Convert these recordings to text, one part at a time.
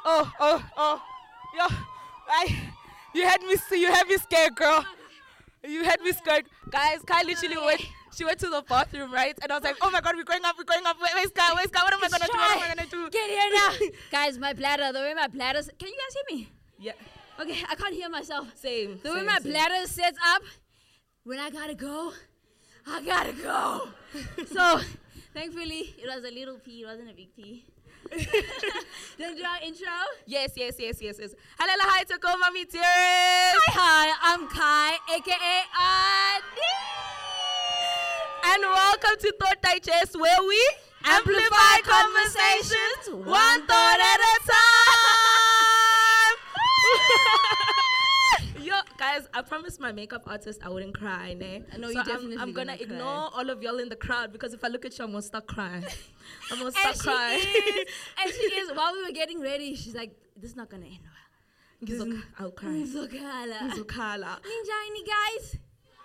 Oh. Yo, you had me. You had me scared, girl. You had me scared, guys. Kai literally went. She went to the bathroom, right? And I was like, oh my god, we're going up. Where's Kai? What am I gonna do? Get here now, guys. My bladder. The way my bladder. Can you guys hear me? Yeah. Okay, I can't hear myself. Same. The way my bladder sets up, when I gotta go, I gotta go. So, thankfully, it was a little pee. It wasn't a big pee. Don't do our intro? Yes. Hello, hi, Tacoma Meteors. Hi, I'm Kai, aka Adi. And welcome to Thought Digest, where we amplify conversations one thought at a time. Yo, guys, I promised my makeup artist I wouldn't cry, ne? No, so you definitely I'm gonna cry. ignore all of y'all in the crowd because if I look at you, I'm gonna start crying. I'm gonna And start crying. And she is. While we were getting ready, she's like, "This is not gonna end well." I'll cry. Ngizokhala. Ninjani, guys.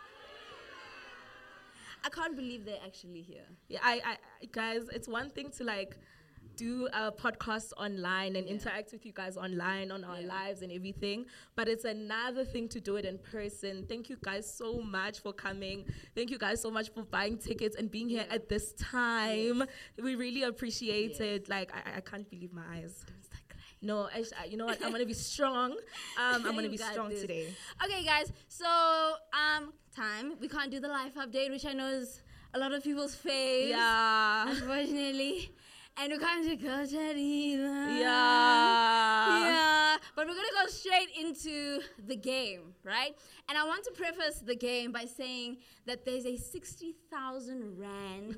I can't believe they're actually here. Yeah, I guys, it's one thing to like do a podcast online and interact with you guys online on our lives and everything, but it's another thing to do it in person. Thank you guys so much for coming. Thank you guys so much for buying tickets and being here at this time. We really appreciate it. Like, I can't believe my eyes. Don't start crying. No, you know what? I'm gonna be strong. I'm gonna be strong today. Okay, guys. So, time. We can't do the life update, which I know is a lot of people's fave. Yeah. Unfortunately. And we can't do culture either. Yeah. But we're going to go straight into the game, right? And I want to preface the game by saying that there's a 60,000 Rand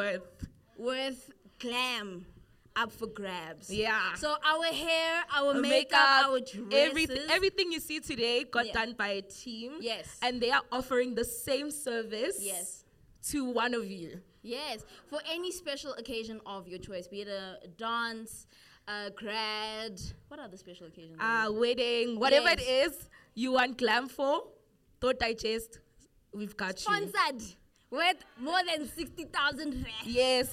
worth glam up for grabs. Yeah. So our hair, our makeup, our dresses. Everything you see today got done by a team. Yes. And they are offering the same service to one of you. Yes, for any special occasion of your choice, be it a dance, a grad, what other special occasions? Wedding, whatever it is you want glam for, Thought Digest, we've got you. Sponsored with more than 60,000 Rand. Yes.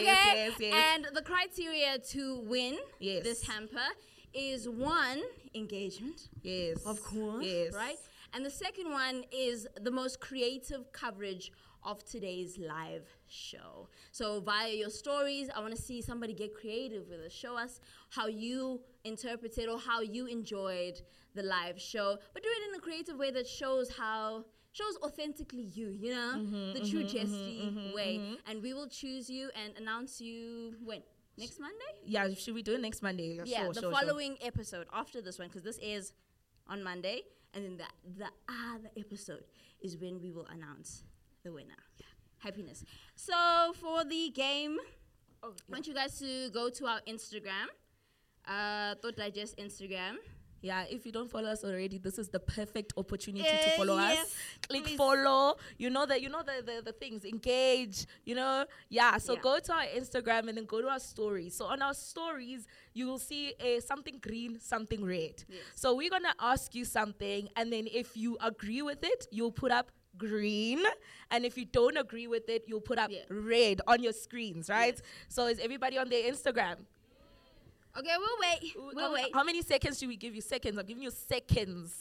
And the criteria to win this hamper is one, engagement. Yes. Of course. Yes. Right? And the second one is the most creative coverage of today's live show. So via your stories, I want to see somebody get creative with us. Show us how you interpreted or how you enjoyed the live show, but do it in a creative way that shows authentically you know, the true Jesty way. And we will choose you and announce you when? Next Monday? Yeah, should we do it next Monday? Yeah, the following episode after this one, because this is on Monday, and then the other episode is when we will announce the winner. Yeah. Happiness. So for the game, I want you guys to go to our Instagram, Thought Digest Instagram. Yeah, if you don't follow us already, this is the perfect opportunity to follow us. Click please. follow. You know the things. Engage. You know. Yeah. So go to our Instagram and then go to our stories. So on our stories, you will see something green, something red. Yes. So we're gonna ask you something, and then if you agree with it, you'll put up green, and if you don't agree with it, you'll put up red on your screens, right? Yes. So is everybody on their Instagram? Okay, we'll wait. How many seconds should we give you? Seconds. I'm giving you seconds.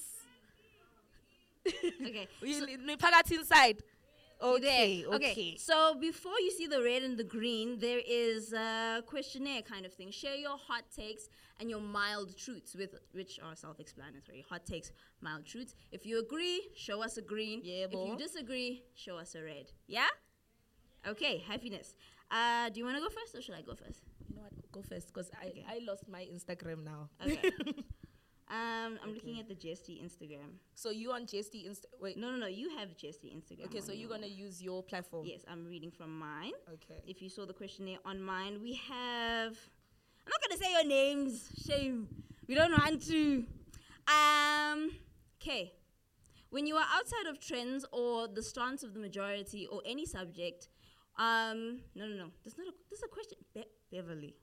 Okay. We pack inside. Okay. Okay. So before you see the red and the green, there is a questionnaire kind of thing. Share your hot takes and your mild truths, which are self-explanatory. Hot takes, mild truths. If you agree, show us a green. Yeah, if you disagree, show us a red. Yeah? Okay, happiness. Do you want to go first or should I go first? You know what? Go first, because I lost my Instagram now. Okay. I'm looking at the Jesty Instagram. So you on Jesty wait. No. You have Jesty Instagram. Okay, so you're going to use your platform. Yes, I'm reading from mine. Okay. If you saw the questionnaire on mine, we have... I'm not going to say your names. Shame. We don't want to. Okay. When you are outside of trends or the stance of the majority or any subject... No. This is a question. Beverly.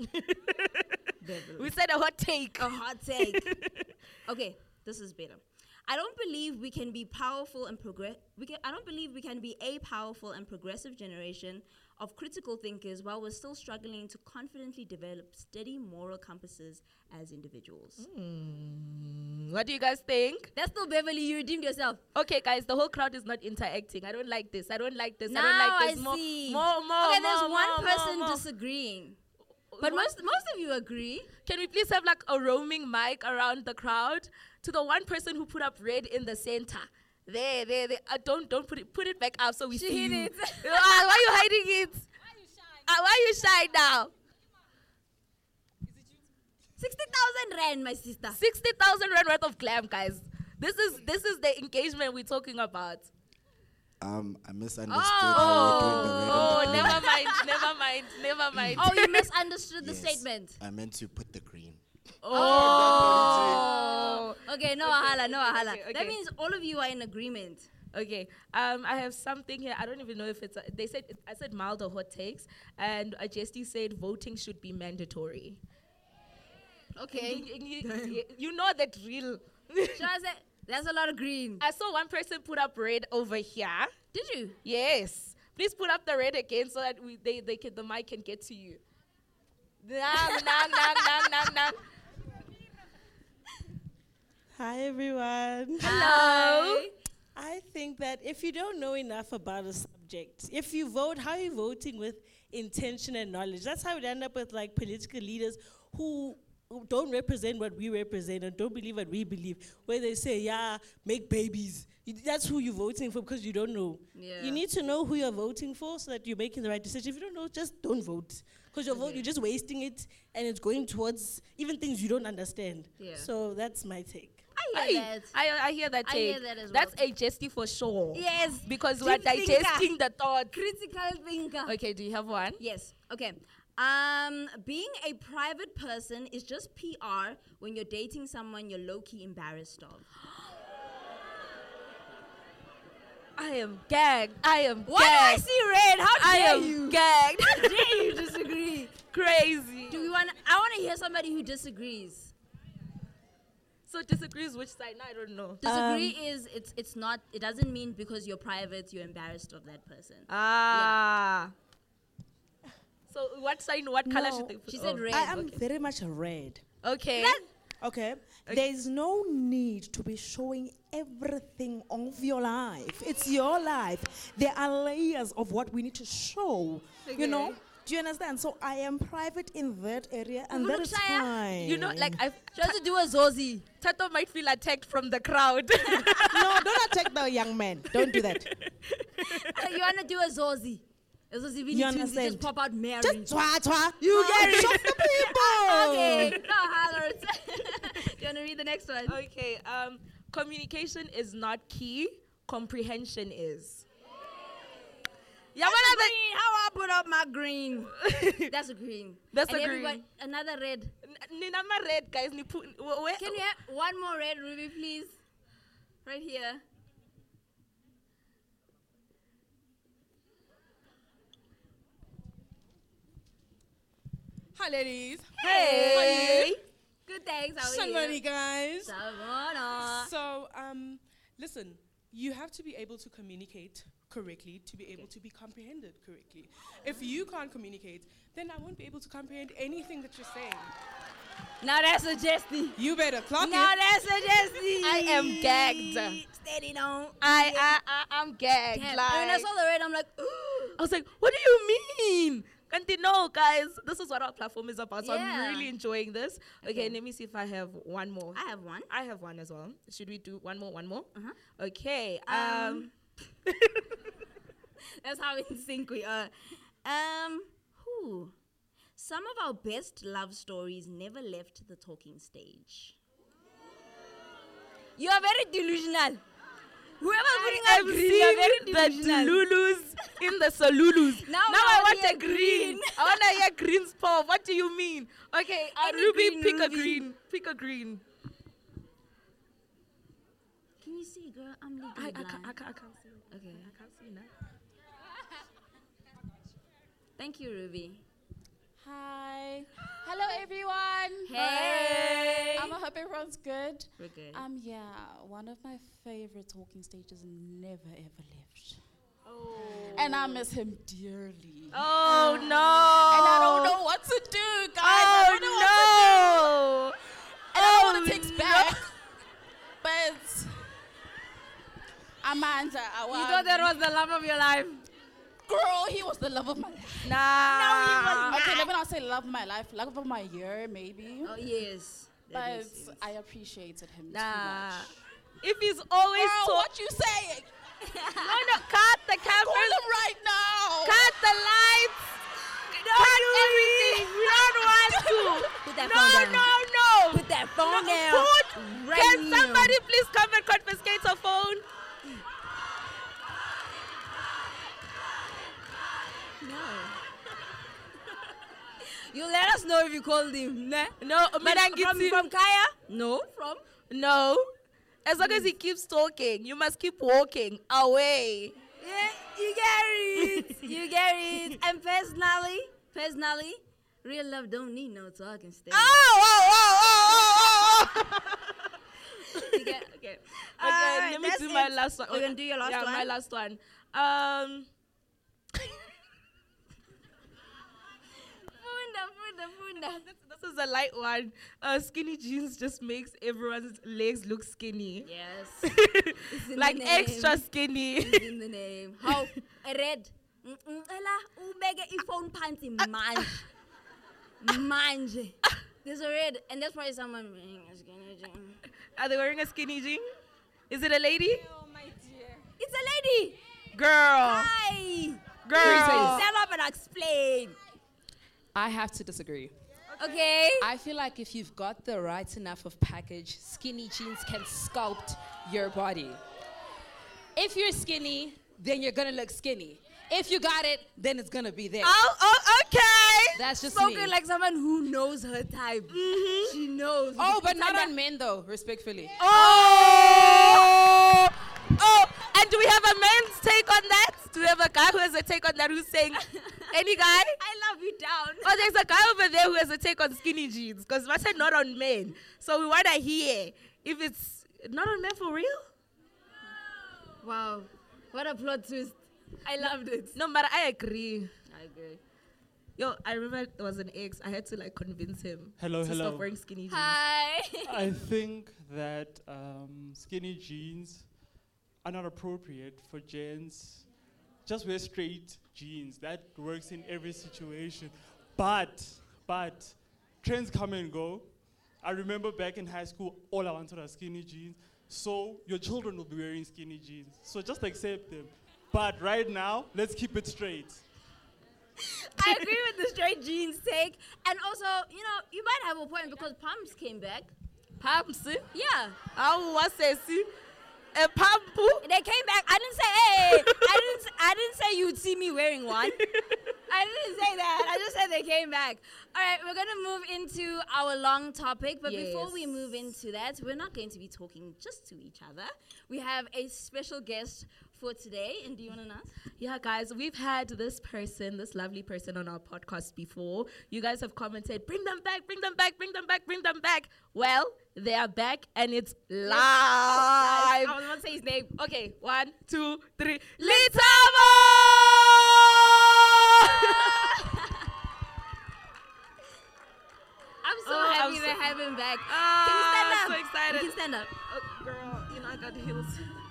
We said a hot take. A hot take. Okay, this is better. I don't believe we can be powerful and I don't believe we can be a powerful and progressive generation of critical thinkers while we're still struggling to confidently develop steady moral compasses as individuals. What do you guys think? That's still Beverly, you redeemed yourself. Okay, guys, the whole crowd is not interacting. I don't like this. I don't like this. Now I don't like I this. More, see. more. Okay, there's more, one more, person more. disagreeing. But most of you agree. Can we please have like a roaming mic around the crowd to the one person who put up red in the center? There. Don't put it back up so we She see hid you. it. Why are you hiding it? Why are you shy now? 60,000 rand, my sister. 60,000 rand worth of glam, guys. This is the engagement we're talking about. I misunderstood how we're doing the red Oh, and the green. never mind. Oh, you misunderstood the Yes, statement. I meant to put the green. Oh. Okay, no ahala. Okay. That means all of you are in agreement. Okay. I have something here. I don't even know if it's. I said mild or hot takes, and Jesty said voting should be mandatory. Okay. You know the drill. Shall I say, that's a lot of green. I saw one person put up red over here. Did you? Yes. Please put up the red again so that the mic can get to you. Nang. Hi, everyone. Hello. I think that if you don't know enough about a subject, if you vote, how are you voting with intention and knowledge? That's how we end up with like political leaders who don't represent what we represent and don't believe what we believe. Where they say, yeah, make babies. That's who you're voting for because you don't know. Yeah. You need to know who you're voting for so that you're making the right decision. If you don't know, just don't vote. Because your vote, you're just wasting it and it's going towards even things you don't understand. Yeah. So that's my take. I hear that. I hear that I take. hear that as That's well. a Jesty for sure. Yes. Because we're Deep thinker. digesting the thought. Critical thinker. Okay, do you have one? Yes. Okay. Being a private person is just PR when you're dating someone you're low-key embarrassed of. I am gagged. Why do I see red? How I dare am you? gagged. How dare you disagree? Crazy. I want to hear somebody who disagrees. So disagrees which side? No, I don't know. Disagree is it's not. It doesn't mean because you're private you're embarrassed of that person. Ah. So what sign? What color No, should they put? She said Oh. red. I am very much red. Okay. Okay? There is no need to be showing everything of your life. It's your life. There are layers of what we need to show. Okay. You know? Do you understand? So I am private in that area, and that is Shaya, fine. You know, like I Try to do a zozi. Tato might feel attacked from the crowd. No, don't attack the young man. Don't do that. You want to do a zozi. A zozi really You twins, understand? just pop out Mary. Just twa. You get it. Show the people. Okay. No hollers. Do you want to read the next one? Okay. Communication is not key. Comprehension is. Yeah, That's a green. How I put up my green? That's a green. That's And a everybody- green. Another red. Ninama red, guys. Where? Can we have one more red, Ruby, please? Right here. Hi, ladies. Hey. Good, thanks. How are Somebody, you? guys. Savannah. So, listen, you have to be able to communicate correctly to be able to be comprehended correctly. If you can't communicate, then I won't be able to comprehend anything that you're saying. Now that's a jesty. You better clock Now it. that's a jesty. I am gagged. Steady down. I'm gagged. Damn. Like, And when I saw the red, I'm like, I was like, what do you mean? Kanti, no, guys, this is what our platform is about. So Yeah. I'm really enjoying this. Okay, Okay. let me see if I have one more. I have one. I have one as well. Should we do one more? Uh-huh. Okay. That's how in sync we are. Some of our best love stories never left the talking stage. You are very delusional. Whoever putting I've up green, you are very seen the delusional. Lulus in the Solulus. Now I I want hear a green. green. I want to hear green's paw. What do you mean? Okay, Any Ruby, green, pick a Ruby. green. Pick a green. Can you see, girl? I'm legally I blind. can't see. Okay. I can't see now. Thank you, Ruby. Hi. Hello, everyone. Hey. I hope everyone's good. We're good. Yeah, one of my favorite talking stages never ever left. And I miss him dearly. Oh no! And I don't know what to do, guys. I don't know what to do. And I don't want to take back. But Amanda, You thought that was the love of your life? girl, he was the love of my life. Nah. Okay, let me not say love of my life, love of my year, maybe. Oh, yes. But I appreciated him too Nah. much. If he's always Girl, what you saying? no, cut the Call cameras, him right now. cut the lights, cut everything. We don't want to. Put that No, phone down. no, no. Put that phone No, down. put- Right Can now. somebody please come and confiscate her phone? You let us know if you called him. Nah. No, But Midangiti. from Kaya? No. From? No. As long as he keeps talking, you must keep walking away. Yeah, you get it. You get it. And personally, real love don't need no talking stage. Oh. You get, okay. Okay, let me that's do my it. last one. We're gonna do your last yeah, one? my last one. Funda. This is a light one. Skinny jeans just makes everyone's legs look skinny. Yes. It's in Like the name. extra skinny. It's in the name. How? Red. Ela, ubeke iphone phansi manje. Manje. There's a red, and that's why someone wearing a skinny jean. Are they wearing a skinny jean? Is it a lady? Oh, my dear. It's a lady. Girl. Hi. Girl. Stand up and explain. I have to disagree. Okay. I feel like if you've got the right enough of package, skinny jeans can sculpt your body. If you're skinny, then you're gonna look skinny. If you got it, then it's gonna be there. Oh, okay. That's just Spoken me. like someone who knows her type. She knows. Oh, but not on men though, respectfully. Oh. And do we have a man's take on that? Do we have a guy who has a take on that who's saying, any guy? I love you down. Oh, there's a guy over there who has a take on skinny jeans. Because I said not on men. So we want to hear if it's not on men for real. Wow. What a plot twist. I loved it. No, but I agree. I agree. Yo, I remember there was an ex. I had to like convince him Hello, to hello. stop wearing skinny jeans. Hi. I think that skinny jeans are not appropriate for gents. Just wear straight jeans. That works in every situation. But trends come and go. I remember back in high school, all I wanted was skinny jeans. So your children will be wearing skinny jeans. So just accept them. But right now, let's keep it straight. I agree with the straight jeans take. And also, you know, you might have a point because pumps came back. Pumps? Yeah. How was it? A pampu? They came back. I didn't say, hey. I didn't say you'd see me wearing one. I didn't say that. I just said they came back. All right, we're going to move into our long topic. But before we move into that, we're not going to be talking just to each other. We have a special guest for today. And do you want to announce? Yeah, guys, we've had this lovely person on our podcast before. You guys have commented, bring them back, bring them back, bring them back, bring them back. Well, they are back and it's live. I was going to say his name. Okay, 1, 2, 3. Litamo! I'm so Oh, happy I'm to so- have him back. Ah, Can you stand up? so excited. You can stand up. Oh, girl, you know I got heels.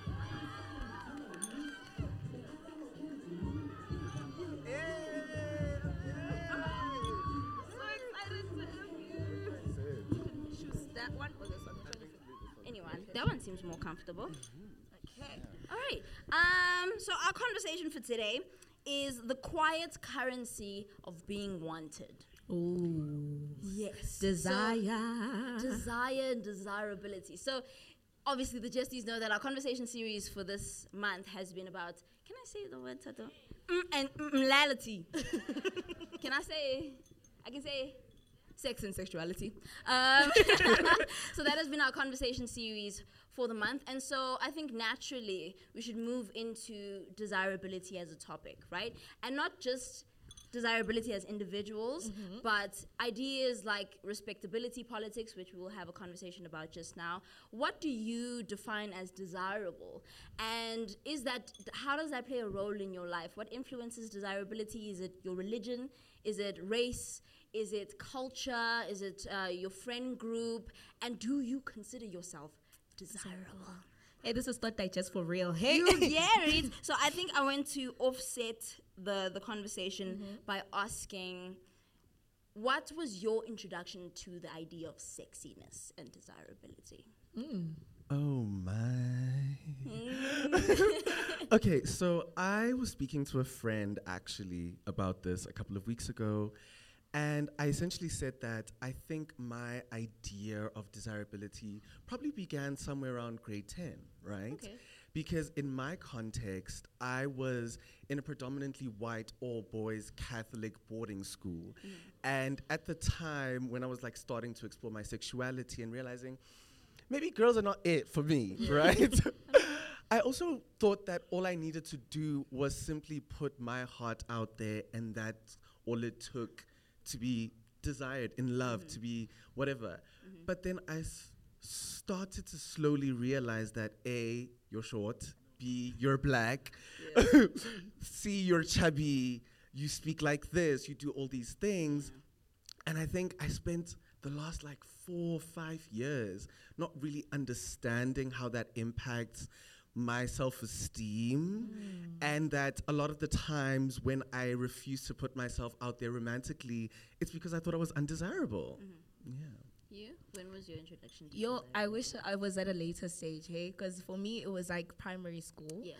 Anyone. That one seems more comfortable. Okay. All right. So our conversation for today is the quiet currency of being wanted. Ooh. Yes. Desire. Desire and desirability. So obviously the Justies know that our conversation series for this month has been about, can I say the word, Tato? And mlality. Can I can say sex and sexuality. So that has been our conversation series for the month. And so I think naturally we should move into desirability as a topic, right? And not just desirability as individuals, but ideas like respectability politics, which we will have a conversation about just now. What do you define as desirable? And how does that play a role in your life? What influences desirability? Is it your religion? Is it race? Is it culture? Is it your friend group? And do you consider yourself desirable? Hey, this is not digest for real. Hey, You get it. So I think I want to offset the conversation by asking, what was your introduction to the idea of sexiness and desirability? Oh my. Okay, so I was speaking to a friend actually about this a couple of weeks ago, and I essentially said that I think my idea of desirability probably began somewhere around grade 10, right? Okay. Because in my context, I was in a predominantly white, all-boys Catholic boarding school. And at the time, when I was like starting to explore my sexuality and realizing maybe girls are not it for me, right? I also thought that all I needed to do was simply put my heart out there, and that's all it took to be desired, in love, to be whatever. But then I started to slowly realize that A, you're short, B, you're black, C, you're chubby, you speak like this, you do all these things. And I think I spent the last like 4 or 5 years not really understanding how that impacts my self-esteem, and that a lot of the times when I refuse to put myself out there romantically, it's because I thought I was undesirable. Yeah. You? When was your introduction to Yo, I desirability? wish I was at a later stage, hey, because for me it was like primary school. Yeah.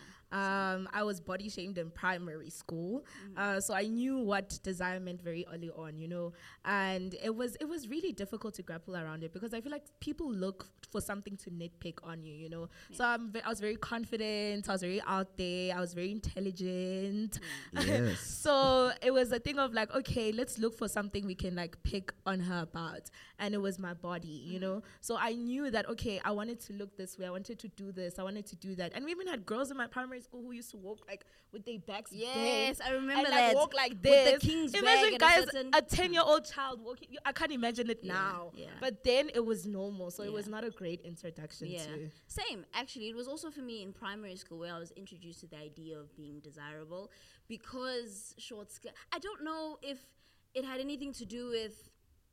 I was body shamed in primary school, so I knew what desire meant very early on, you know, and it was really difficult to grapple around it because I feel like people look for something to nitpick on you, you know. So I was very confident, I was very out there, I was very intelligent. Yes. So it was a thing of like, okay, let's look for something we can like pick on her about, and it was my body, you know. So I knew that, okay, I wanted to look this way, I wanted to do this, I wanted to do that. And we even had girls in my primary school who used to walk like with their backs Yes, bent I remember and that. like walk like With this. the king's bag Imagine and guys, a certain- a 10-year-old child walking. I can't imagine it now. yeah. But then it was normal, so it Yeah. was not a great introduction Yeah. to. Same, actually. It was also for me in primary school where I was introduced to the idea of being desirable because short skirt. I don't know if it had anything to do with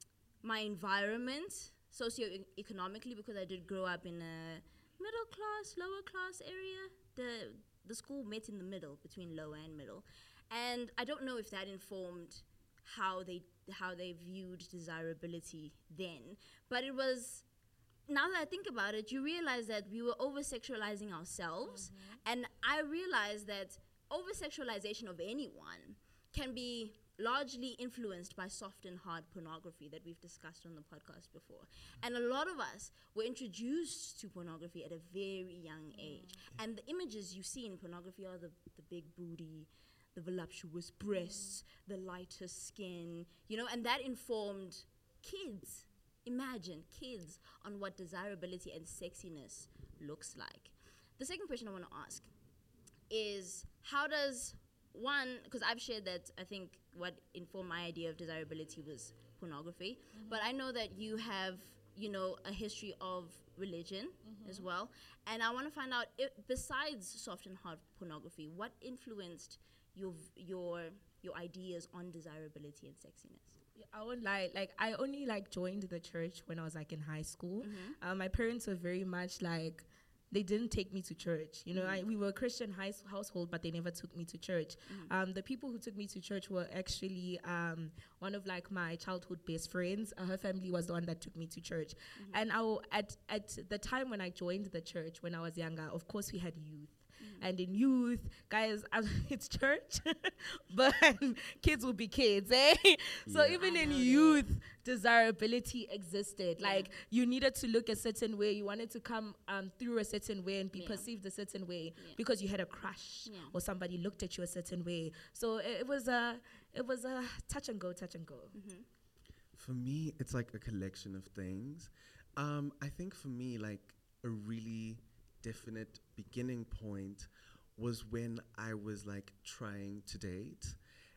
my environment socioeconomically, because I did grow up in a middle class, lower class area. The school met in the middle between lower and middle, and I don't know if that informed how they viewed desirability then. But it was, now that I think about it, you realize that we were over-sexualizing ourselves, and I realized that over-sexualization of anyone can be largely influenced by soft and hard pornography that we've discussed on the podcast before. And a lot of us were introduced to pornography at a very young age. And the images you see in pornography are the big booty, the voluptuous breasts, the lighter skin, you know, and that informed kids. Imagine kids on what desirability and sexiness looks like. The second question I want to ask is, how does one, because I've shared that I think what informed my idea of desirability was pornography, but I know that you have, you know, a history of religion as well, and I want to find out, besides soft and hard pornography, what influenced your ideas on desirability and sexiness? I won't lie, like I only like joined the church when I was like in high school. My parents were very much like, they didn't take me to church. You know, we were a Christian household, but they never took me to church. The people who took me to church were actually one of like my childhood best friends. Her family was the one that took me to church. And at the time when I joined the church, when I was younger, of course we had youth. And in youth, guys, it's church, but kids will be kids, eh? So even in youth, desirability existed. Like, you needed to look a certain way. You wanted to come through a certain way and be perceived a certain way because you had a crush or somebody looked at you a certain way. So it was a touch and go. For me, it's like a collection of things. I think for me, like a really definite beginning point was when I was like trying to date,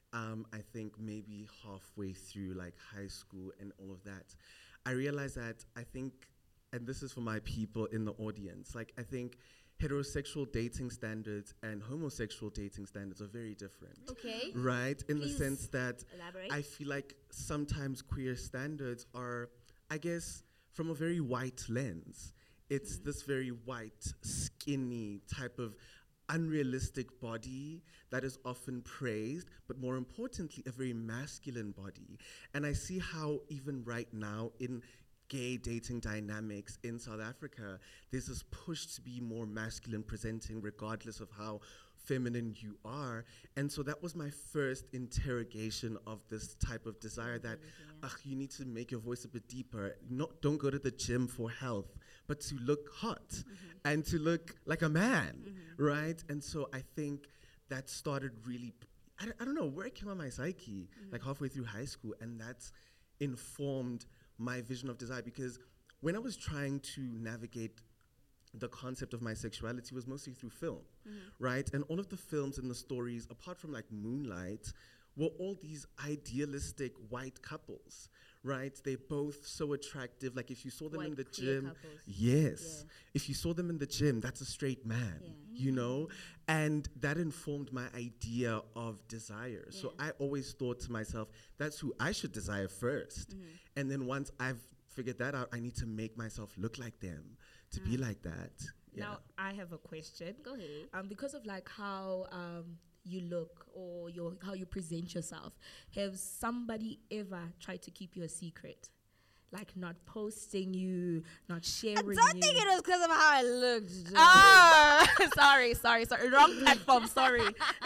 I think maybe halfway through like high school and all of that, I realized that I think, and this is for my people in the audience, like I think heterosexual dating standards and homosexual dating standards are very different. Okay. Right? In the Please sense that elaborate. I feel like sometimes queer standards are, I guess, from a very white lens. It's this very white, skinny type of unrealistic body that is often praised, but more importantly, a very masculine body. And I see how even right now in gay dating dynamics in South Africa, there's this push to be more masculine presenting regardless of how feminine you are. And so that was my first interrogation of this type of desire that, you need to make your voice a bit deeper. Don't go to the gym for health, but to look hot and to look like a man, right? And so I think that started really, I don't know, working on my psyche, like halfway through high school, and that's informed my vision of desire, because when I was trying to navigate the concept of my sexuality was mostly through film, right? And all of the films and the stories, apart from like Moonlight, were all these idealistic white couples, right? They're both so attractive. Like if you saw them in the gym, if you saw them in the gym, that's a straight man, you know? And that informed my idea of desire. So I always thought to myself, that's who I should desire first. And then once I've figured that out, I need to make myself look like them, to be like that. Now, I have a question. Go ahead. Because of like how you look or how you present yourself, have somebody ever tried to keep you a secret? Like not posting you, not sharing you? I don't think it was because of how I looked. Sorry. Wrong platform, sorry.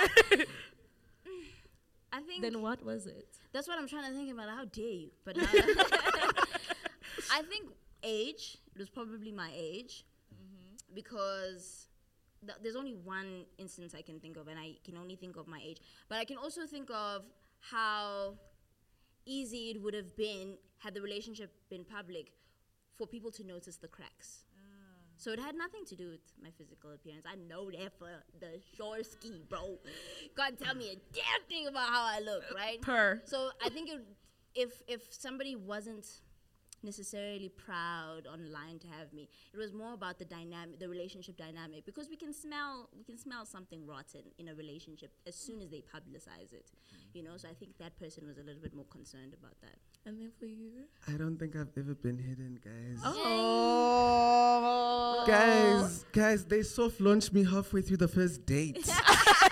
I think... Then what was it? That's what I'm trying to think about. How dare you? But I think age. It was probably my age. Because there's only one instance I can think of, and I can only think of my age. But I can also think of how easy it would have been had the relationship been public for people to notice the cracks. So it had nothing to do with my physical appearance. I know that for the sure ski, bro. Can't tell me a damn thing about how I look, right? So I think if somebody wasn't necessarily proud online to have me, it was more about the dynamic, the relationship dynamic, because we can smell something rotten in a relationship as soon as they publicize it, you know. So I think that person was a little bit more concerned about that. And then for you? I don't think I've ever been hidden, guys. Oh. Guys, they soft launched me halfway through the first date. So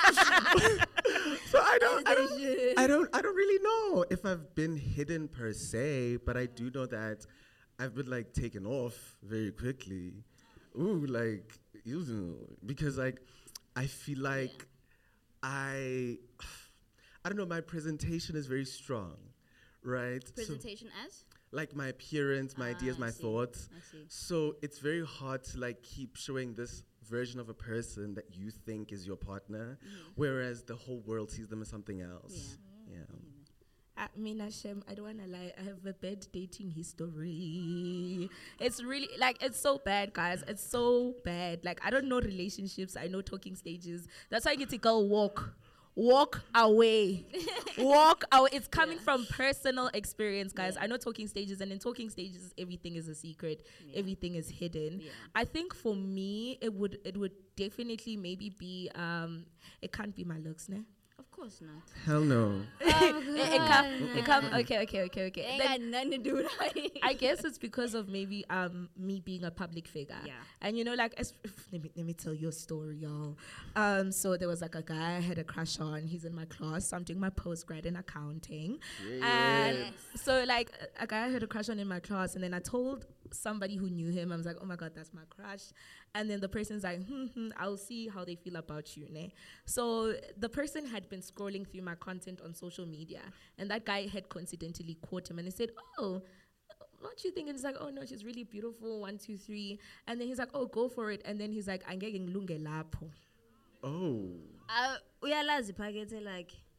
I don't really know if I've been hidden per se, but I do know that I've been like taken off very quickly. Ooh, like, because like I feel like I don't know, my presentation is very strong, right? Presentation as? Like my appearance, my ideas, my thoughts. I see. So it's very hard to like keep showing this version of a person that you think is your partner, whereas the whole world sees them as something else. Yeah. I mean, Hashem, I don't want to lie. I have a bad dating history. It's really, like, it's so bad, guys. It's so bad. Like, I don't know relationships. I know talking stages. That's why I get to go walk away. Walk away. It's coming from personal experience, guys. I know talking stages, and in talking stages, everything is a secret. Everything is hidden. I think for me, it would definitely maybe be, it can't be my looks, ne? Of course not. Hell no. Okay. Ain't got nothing to do with it. I guess it's because of maybe me being a public figure. Yeah. And you know, like, let me tell you a story, y'all. So there was like a guy I had a crush on. He's in my class. So I'm doing my postgrad in accounting. And so like a guy I had a crush on in my class, and then I told somebody who knew him, I was like, oh my God, that's my crush. And then the person's like, I'll see how they feel about you, ne? So the person had been scrolling through my content on social media, and that guy had coincidentally caught him, and he said, oh, what do you think? And he's like, oh no, she's really beautiful, 1, 2, 3. And then he's like, oh, go for it. And then he's like, angeke ngilunge lapho. Oh. Uyalazi phakethe like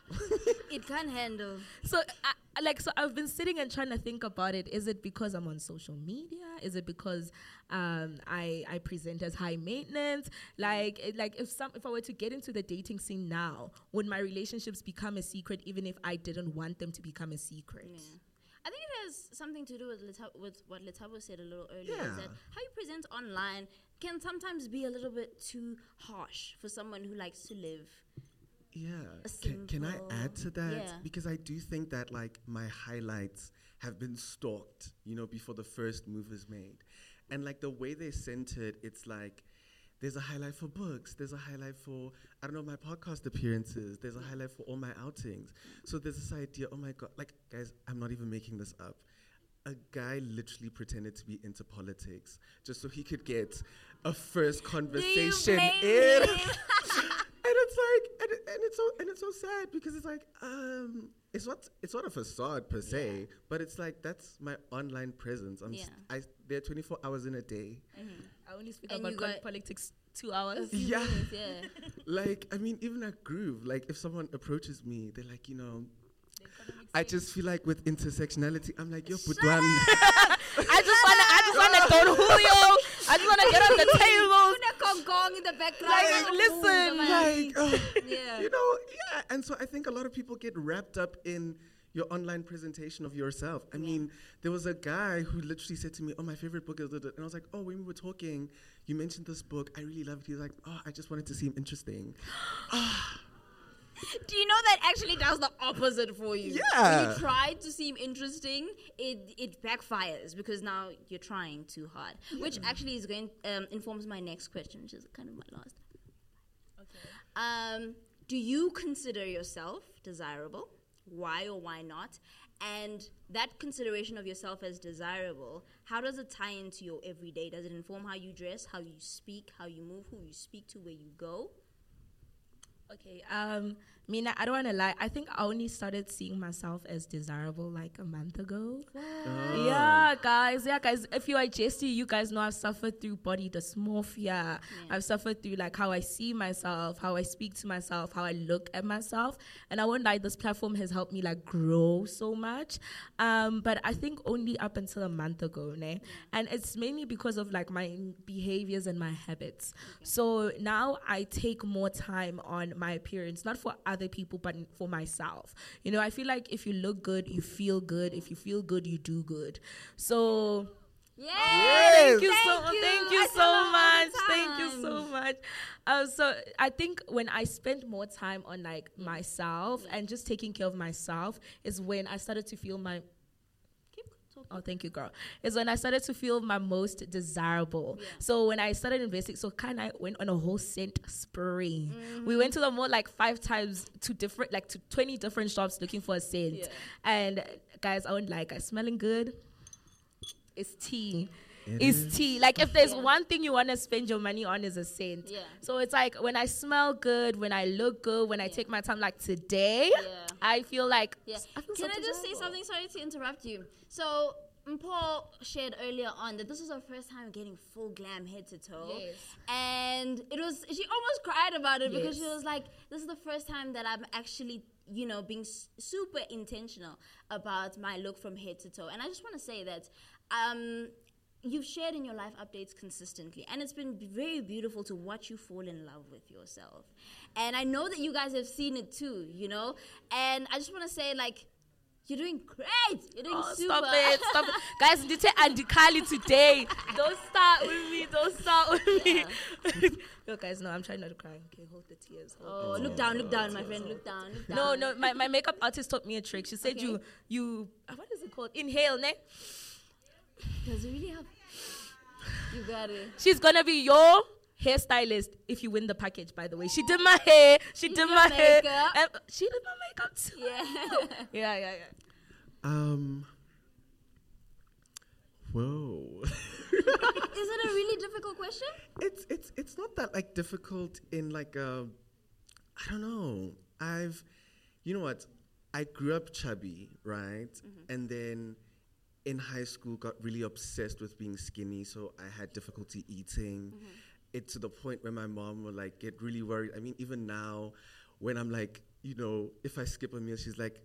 It can't handle. So, so I've been sitting and trying to think about it. Is it because I'm on social media? Is it because I present as high maintenance? If I were to get into the dating scene now, would my relationships become a secret even if I didn't want them to become a secret? Yeah. I think it has something to do with what Letabo said a little earlier. Yeah. Is that how you present online can sometimes be a little bit too harsh for someone who likes to live. Yeah. A Can I simple- add to that? Yeah. Because I do think that like my highlights have been stalked, before the first move is made. And like the way they sent it, it's like there's a highlight for books, there's a highlight for, I don't know, my podcast appearances, there's a highlight for all my outings. So there's this idea, oh my God, like guys, I'm not even making this up. A guy literally pretended to be into politics just so he could get a first conversation in. And it's like, and it's so sad because it's like, it's not a facade per se, but it's like that's my online presence. They're 24 hours in a day. I only speak And about you got politics 2 hours. Yeah. Yeah. Like, I mean, even at Groove, like if someone approaches me, they're like, I just feel like with intersectionality, I'm like, yo, Putwami. I just wanna Don Julio. I just wanna get on the table. Gong in the background. Listen, Yeah. And so I think a lot of people get wrapped up in your online presentation of yourself. I mean, there was a guy who literally said to me, oh, my favorite book is, and I was like, oh, when we were talking, you mentioned this book, I really loved it. He was like, oh, I just wanted to seem interesting. Do you know that actually does the opposite for you? Yeah. When you try to seem interesting, it backfires because now you're trying too hard. Which actually is going informs my next question, which is kind of my last. Okay. Do you consider yourself desirable? Why or why not? And that consideration of yourself as desirable, how does it tie into your everyday? Does it inform how you dress, how you speak, how you move, who you speak to, where you go? Okay, Mina, I don't want to lie. I think I only started seeing myself as desirable like a month ago. Oh. Yeah, guys. If you are Jessie, you guys know I've suffered through body dysmorphia. I've suffered through like how I see myself, how I speak to myself, how I look at myself. And I won't lie, this platform has helped me like grow so much. But I think only up until a month ago, ne? And it's mainly because of like my behaviors and my habits. So now I take more time on my appearance, not for other people, but for myself. I feel like if you look good, you feel good. If you feel good, you do good. So thank you so much. Thank you so much. So I think when I spent more time on like myself and just taking care of myself is when I started to feel my Oh, thank you, girl. Is when I started to feel my most desirable. Yeah. So when I started investing, so I went on a whole scent spree. Mm-hmm. We went to the mall like 5 times to 20 different shops looking for a scent. Yeah. And guys, I won't lie, guys, smelling good. It's tea. It's tea. Like if there's one thing you want to spend your money on is a scent. Yeah. So it's like when I smell good, when I look good, when I take my time, like today, I feel like. Yeah. Can I just say something? Sorry to interrupt you. So Paul shared earlier on that this was her first time getting full glam head to toe. Yes. And she almost cried about it because she was like, this is the first time that I'm actually, being super intentional about my look from head to toe. And I just want to say that you've shared in your life updates consistently, and it's been very beautiful to watch you fall in love with yourself. And I know that you guys have seen it too, and I just want to say, like, you're doing great. You're doing super. Stop it. Guys, did you Andy Carly today? Don't start with me. Yo, guys, no, I'm trying not to cry. Okay, hold the tears. Look down, my friend. Look down. No, my makeup artist taught me a trick. She said you what is it called? Inhale, ne? Does it really help? You got it. She's gonna be your hairstylist if you win the package, by the way. She did my hair. She did my hair. She did my makeup too. Yeah. Whoa. Is it a really difficult question? It's not that like difficult in like I don't know. You know what? I grew up chubby, right? Mm-hmm. And then in high school got really obsessed with being skinny, so I had difficulty eating. Mm-hmm. It to the point where my mom would like get really worried. I mean, even now when I'm like you know, if I skip a meal, she's like,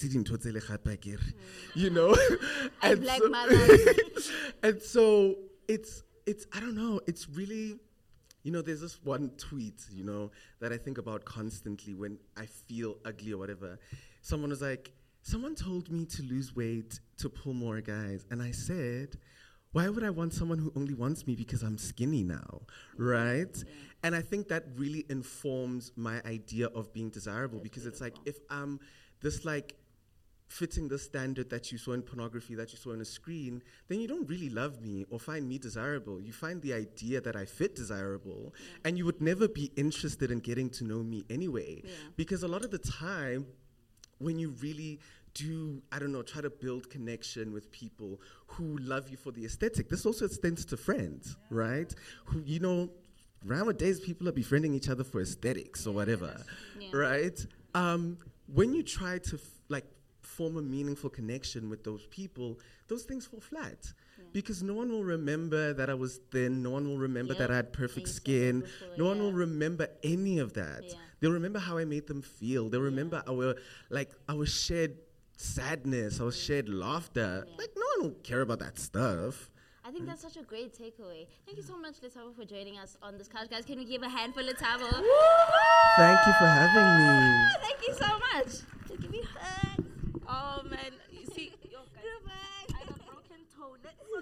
you know? And black mothers. And so it's, I don't know, it's really, you know, there's this one tweet, you know, that I think about constantly when I feel ugly or whatever. Someone was like, someone told me to lose weight to pull more guys. And I said, why would I want someone who only wants me because I'm skinny now, right? Yeah. And I think that really informs my idea of being desirable, because it's like, if I'm this like fitting the standard that you saw in pornography, that you saw on a screen, then you don't really love me or find me desirable. You find the idea that I fit desirable, and you would never be interested in getting to know me anyway. Yeah. Because a lot of the time, when you really do, I don't know, try to build connection with people who love you for the aesthetic, this also extends to friends, right? Who, you know, nowadays people are befriending each other for aesthetics or whatever, right? When you try to form a meaningful connection with those people, those things fall flat. Because no one will remember that I was thin, no one will remember that I had perfect skin, no one will remember any of that. They'll remember how I made them feel. They'll remember our shared sadness, our shared laughter. Like, no one will care about that stuff. I think that's such a great takeaway. Thank you so much, Letabo, for joining us on this couch. Guys, can we give a hand for Letabo? Thank you for having me. Thank you so much. Give me hugs. Oh, man. You see, yo, guys, I have a broken toe.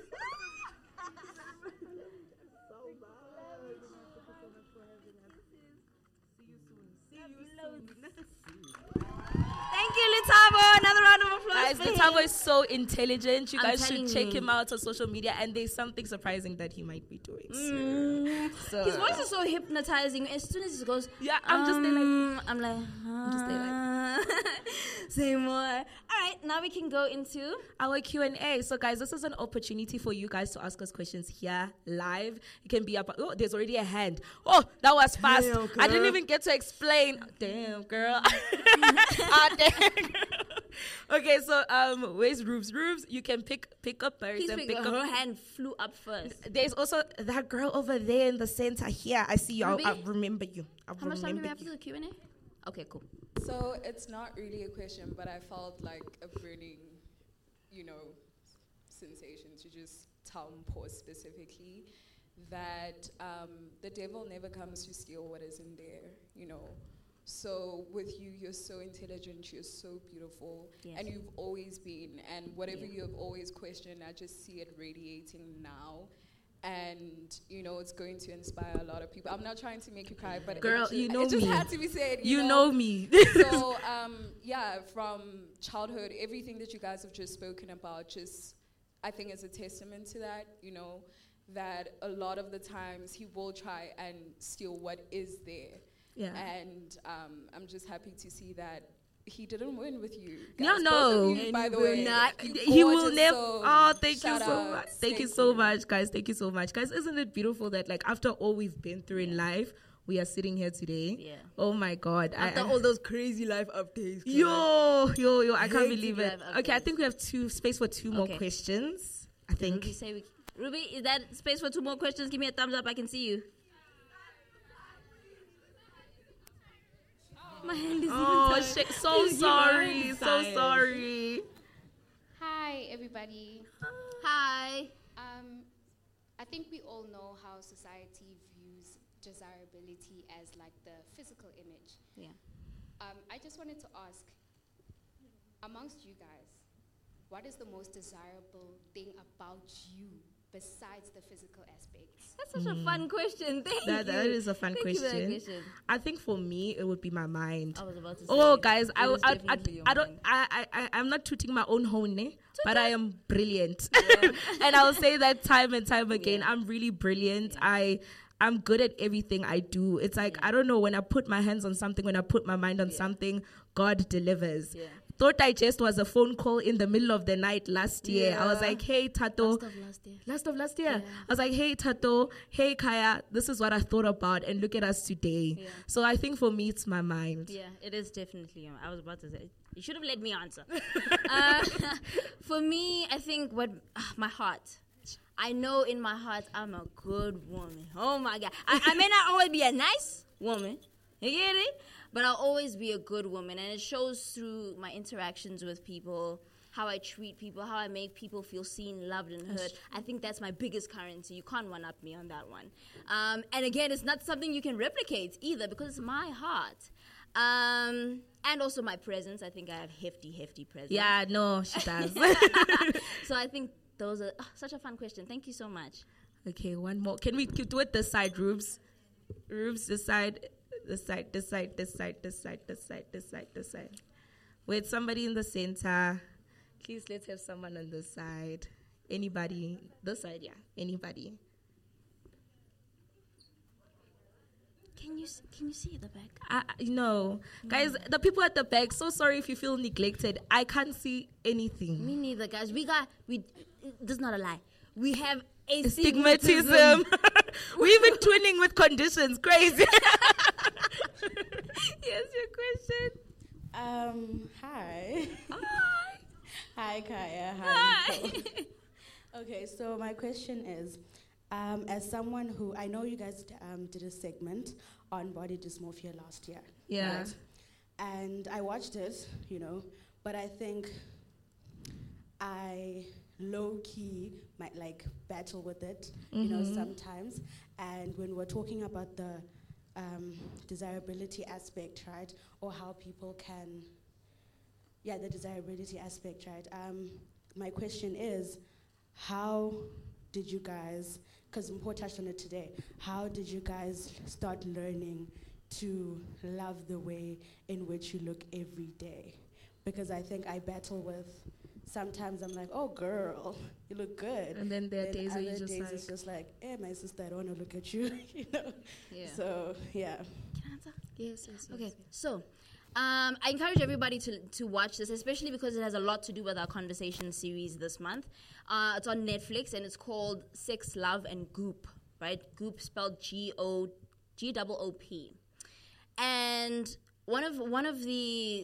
Thank you, Letabo. Another round of applause. Guys, Letabo is so intelligent. You I'm guys should check telling him out on social media, and there's something surprising that he might be doing. So. His voice is so hypnotizing. As soon as he goes, I'm just there like, I'm like, I'm just there like, say more. All right, now we can go into our Q&A. So, guys, this is an opportunity for you guys to ask us questions here live. It can be up. Oh, there's already a hand. Oh, that was fast. Damn, I didn't even get to explain. Damn, girl. Damn, girl. Okay, so where's Roofs? Roofs, you can pick up birds. Please and pick up. Her hand flew up first. There's also that girl over there in the center here. I see you. I remember you. How much time do we have to do the Q&A? Okay, cool. So it's not really a question, but I felt like a burning, you know, sensation to just tell Mpho specifically that the devil never comes to steal what is in there, you know. So with you, you're so intelligent, you're so beautiful, and you've always been, and whatever you have always questioned, I just see it radiating now. And, you know, it's going to inspire a lot of people. I'm not trying to make you cry, but girl, it just had to be said. You know me. So, from childhood, everything that you guys have just spoken about, just, I think is a testament to that, you know, that a lot of the times he will try and steal what is there. Yeah. And I'm just happy to see that he didn't win with you. Guys. No. You, by the way, he will never. Oh, thank you so much. Thank you so much, guys. Thank you so much, guys. Isn't it beautiful that, like, after all we've been through in life, we are sitting here today? Yeah. Oh my God. After all those crazy life updates. Yo, I can't believe it. Okay, I think we have space for two more questions. I think. Ruby, is that space for two more questions? Give me a thumbs up. I can see you. My hand is shit. So sorry. So sorry. Hi, everybody. Hi. I think we all know how society views desirability as like the physical image. Yeah. I just wanted to ask, amongst you guys, what is the most desirable thing about you besides the physical aspects? That's such a fun question. Thank you. That is a fun question. I think for me it would be my mind. I was about to say. Oh, guys, I'm not tooting my own horn, but I am brilliant, and I'll say that time and time again. I'm really brilliant. I'm good at everything I do. It's like, I don't know, when I put my hands on something, when I put my mind on something, God delivers. Thought I just was a phone call in the middle of the night last year. I was like, hey, Tato. Last of last year. I was like, hey, Tato. Hey, Kaya. This is what I thought about. And look at us today. Yeah. So I think for me, it's my mind. Yeah, it is definitely. I was about to say, you should have let me answer. For me, I think my heart. I know in my heart I'm a good woman. Oh, my God. I may not always be a nice woman. You get it? but I'll always be a good woman. And it shows through my interactions with people, how I treat people, how I make people feel seen, loved, and heard. I think that's my biggest currency. You can't one-up me on that one. And again, it's not something you can replicate either, because it's my heart. And also my presence. I think I have hefty presence. Yeah, no, she does. So I think those are such a fun question. Thank you so much. Okay, one more. Can we do it this side, Rubes? Rubes, this side. Wait, somebody in the center. Please, let's have someone on this side. Anybody? This side, yeah. Anybody? Can you see at the back? No. Guys, the people at the back, so sorry if you feel neglected. I can't see anything. Me neither, guys. This is not a lie. We have astigmatism. We're even twinning with conditions. Crazy. Yes, your question. Hi. Hi. Hi, Kaya. Hi. Okay, so my question is, as someone who, I know you guys did a segment on body dysmorphia last year. Yeah. Right? And I watched it, but I think I low-key might battle with it, sometimes. And when we're talking about the desirability aspect, right, or how people can, the desirability aspect, right, my question is, how did you guys, because Mpho touched on it today, how did you guys start learning to love the way in which you look every day? Because I think I battle with, sometimes I'm like, oh girl, you look good. And then there are days where you just just it's just like, hey, my sister, I don't want to look at you, Yeah. So, yeah. Can I answer? Yes. Okay, so I encourage everybody to watch this, especially because it has a lot to do with our conversation series this month. It's on Netflix, and it's called Sex, Love, and Goop, right? Goop spelled Goop. And one of the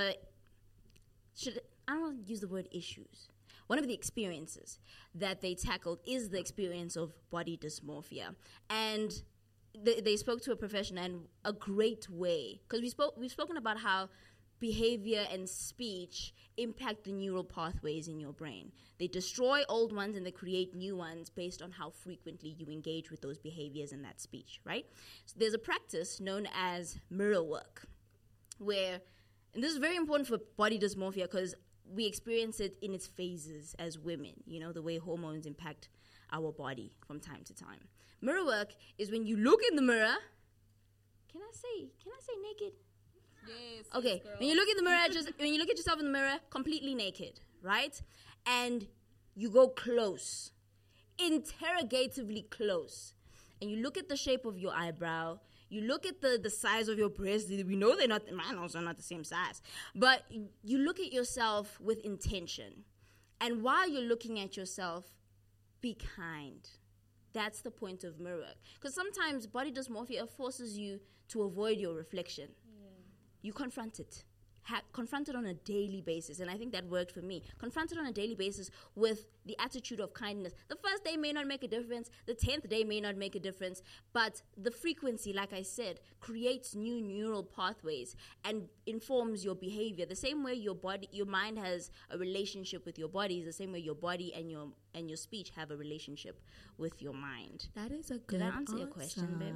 I don't want to use the word issues. One of the experiences that they tackled is the experience of body dysmorphia. And they spoke to a professional in a great way, because we've spoken about how behavior and speech impact the neural pathways in your brain. They destroy old ones and they create new ones based on how frequently you engage with those behaviors and that speech, right? So there's a practice known as mirror work, and this is very important for body dysmorphia because we experience it in its phases as women, the way hormones impact our body from time to time. Mirror work is when you look in the mirror. Can I say naked? Yes. Okay. Yes, when you look in the mirror, when you look at yourself in the mirror, completely naked, right? And you go close, interrogatively close, and you look at the shape of your eyebrow. You look at the size of your breasts. We know mine also are not the same size, but you look at yourself with intention. And while you're looking at yourself, be kind. That's the point of mirror work. Because sometimes body dysmorphia forces you to avoid your reflection. You confront it. Confront it on a daily basis. And I think that worked for me. Confront it on a daily basis with the attitude of kindness. The first day may not make a difference. The 10th day may not make a difference. But the frequency, like I said, creates new neural pathways and informs your behavior. The same way your mind has a relationship with your body is the same way your body and your speech have a relationship with your mind. That is a good Did I answer your question, babe?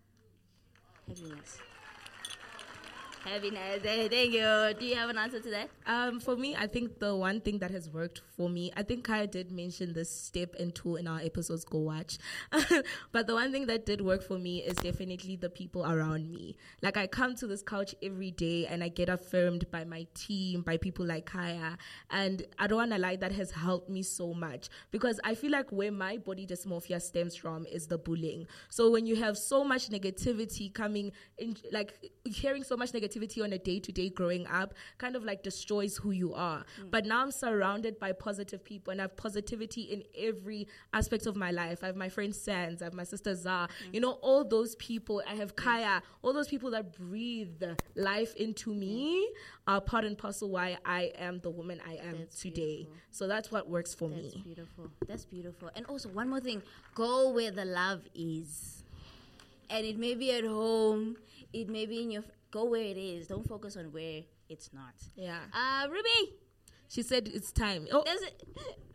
Heaviness. Thank you. Do you have an answer to that? For me, I think the one thing that has worked for me, I think Kaya did mention this step and tool in our episodes, go watch. But the one thing that did work for me is definitely the people around me. Like, I come to this couch every day and I get affirmed by my team, by people like Kaya. And I don't want to lie, that has helped me so much. Because I feel like where my body dysmorphia stems from is the bullying. So when you have so much negativity coming in, like hearing so much negativity on a day-to-day growing up kind of like destroys who you are. But now I'm surrounded by positive people and I have positivity in every aspect of my life. I have my friend Sands, I have my sister Zah, all those people. I have Kaya, all those people that breathe life into me are part and parcel why I am the woman I am today. Beautiful. So that's what works for me. That's beautiful. And also one more thing, go where the love is. And it may be at home, it may be in your go where it is. Don't focus on where it's not. Yeah. Ruby. She said it's time. Oh. There's it.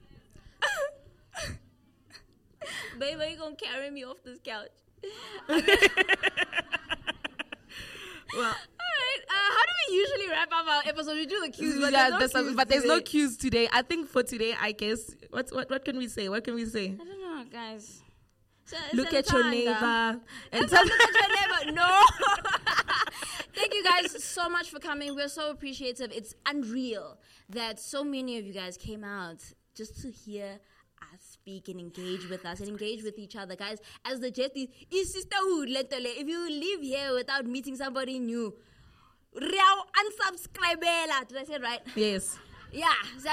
Babe, are you going to carry me off this couch? Well, all right. How do we usually wrap up our episode? We do the cues, but there's no cues today. I think for today, I guess, what can we say? What can we say? I don't know, guys. Look at your neighbor. And look at your neighbor. No. Thank you guys so much for coming. We're so appreciative. It's unreal that so many of you guys came out just to hear us speak and engage with us and engage with each other. Guys, as the jet is sisterhood, if you live here without meeting somebody new, unsubscribe. Did I say it right? Yes. Yeah.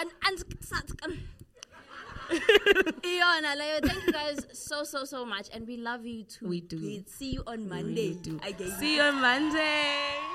Iona, thank you guys so much, and we love you too. We do. See you on Monday. See you on Monday.